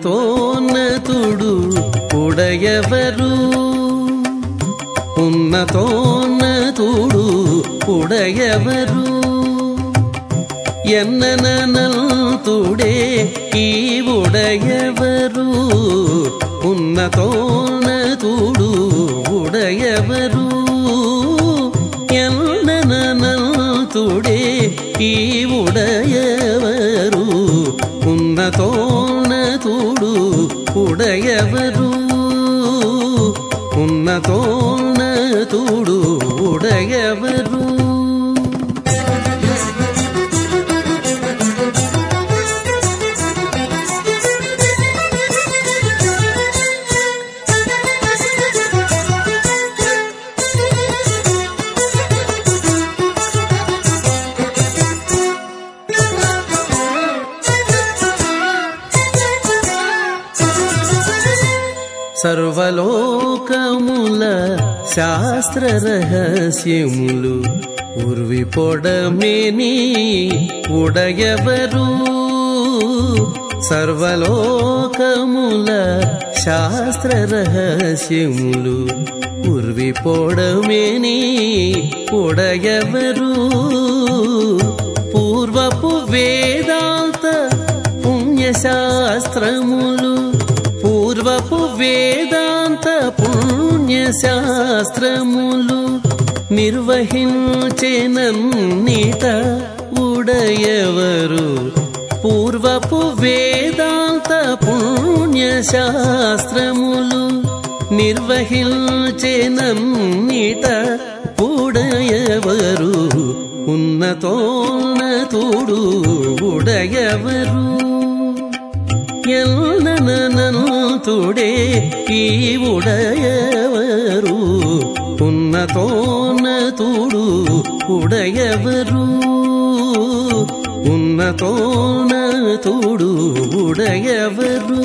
ఉన్నతోన్నతుడు ఉడయవరు ఉన్నతోన్నతుడు ఉడయవరు ఎన్ననంతుడే ఈ ఉడయవరు ఉన్నతోన్నతుడు ఉడయవరు ఎన్ననంతుడే ఈ ఉడయవరు ఉన్నతోన్నతుడు ఉడయవరు ఉన్నతోన్నతుడు ఉడయవరు సర్వలోకముల శాస్త్ర రహస్యములు ఉర్విపొడమేని ఉడయవరు సర్వలోకముల శాస్త్ర రహస్యములు ఉర్విపొడమేని ఉడయవరు పూర్వపు వేదాంత పుణ్యశాస్త్రములు పూర్వపు వేదాంత పుణ్యశాస్త్రములు నిర్వహించెనన్నిట ఉడయవరు పూర్వపు వేదాంత పుణ్యశాస్త్రములు నిర్వహించెనన్నిట ఉడయవరు ఉన్నతోన్నతుడు ఉడయవరు ఎన్ననంతుడే ఈ ఉడయవరు ఉన్నతోన్నతుడు ఉడయవరు ఉన్నతోన్నతుడు ఉడయవరు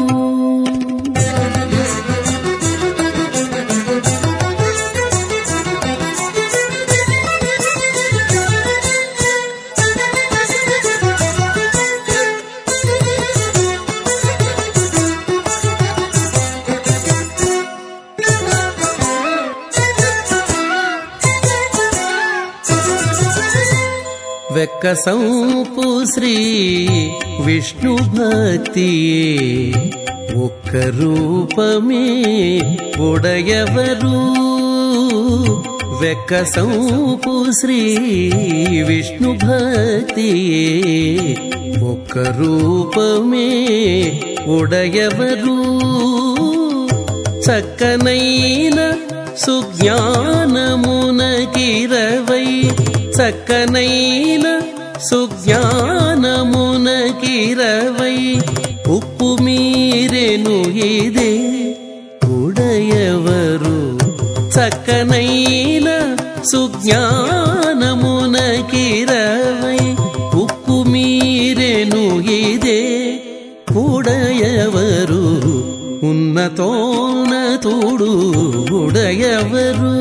వెక్కసంపు శ్రీ విష్ణు భక్తియే ఒక్క రూపమే ఉడయవరు వెక్కసంపు శ్రీ విష్ణు భక్తియే ఒక్క రూపమే ఉడయవరు చక్కనైన సుజ్ఞానమునకిరవై చక్కనైన సుజ్ఞానమునకిరవై ఉప్పు మీరెను ఇదే ఉడయవరు చక్కనైన సుజ్ఞానమునకిరవై ఉప్పు మీరెను ఇదే ఉడయవరు ఉన్నతోన్నతుడు ఉడయవరు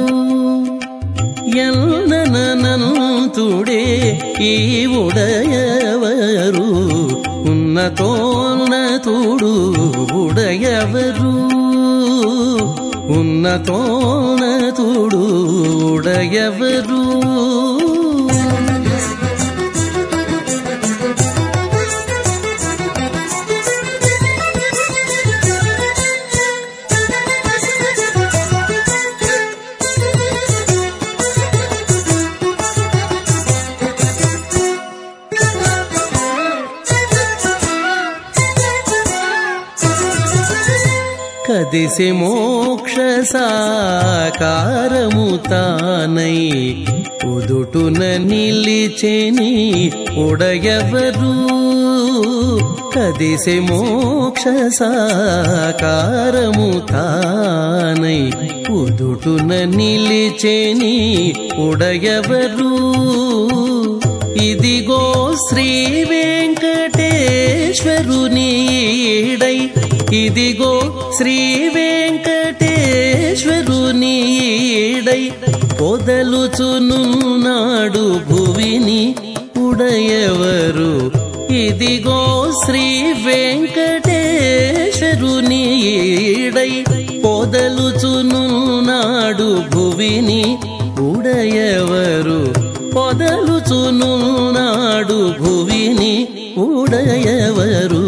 ఎన్ననంతుడే ఈ ఉడయవరు ఉన్నతోన్నతుడు ఉడయవరు ఉన్నతోన్నతుడు ఉడయవరు కదిసి మోక్ష సాకారము తానై ఉదుటున నిలిచెని ఉడయవరు కదిసి మోక్ష సాకారము తానై ఉదుటున నిలిచెని ఉడయవరు ఇదిగో శ్రీ వెంకటేశ్వరుని ఈడై ఇదిగో శ్రీ వెంకటేశ్వరుని ఈడై పొదలుచునున్నాడు భువిని ఉడయవరు ఇదిగో శ్రీ వెంకటేశ్వరుని శరుని ఈడై పొదలుచునున్నాడు భువిని ఉడయవరు పొదలుచునున్నాడు భువిని ఉడయవరు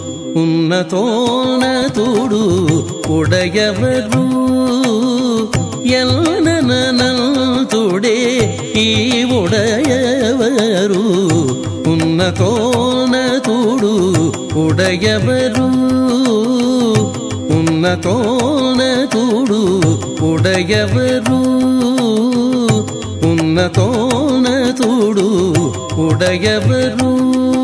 ఉన్నతోన్నతుడు ఉడయవరు ఎల్లనంతుడే ఈ ఉడయవరు ఉన్నతోన్నతుడు ఉడయవరు ఉన్నతోన్నతుడు ఉడయవరు ఉన్నతోన్నతుడు ఉడయవరు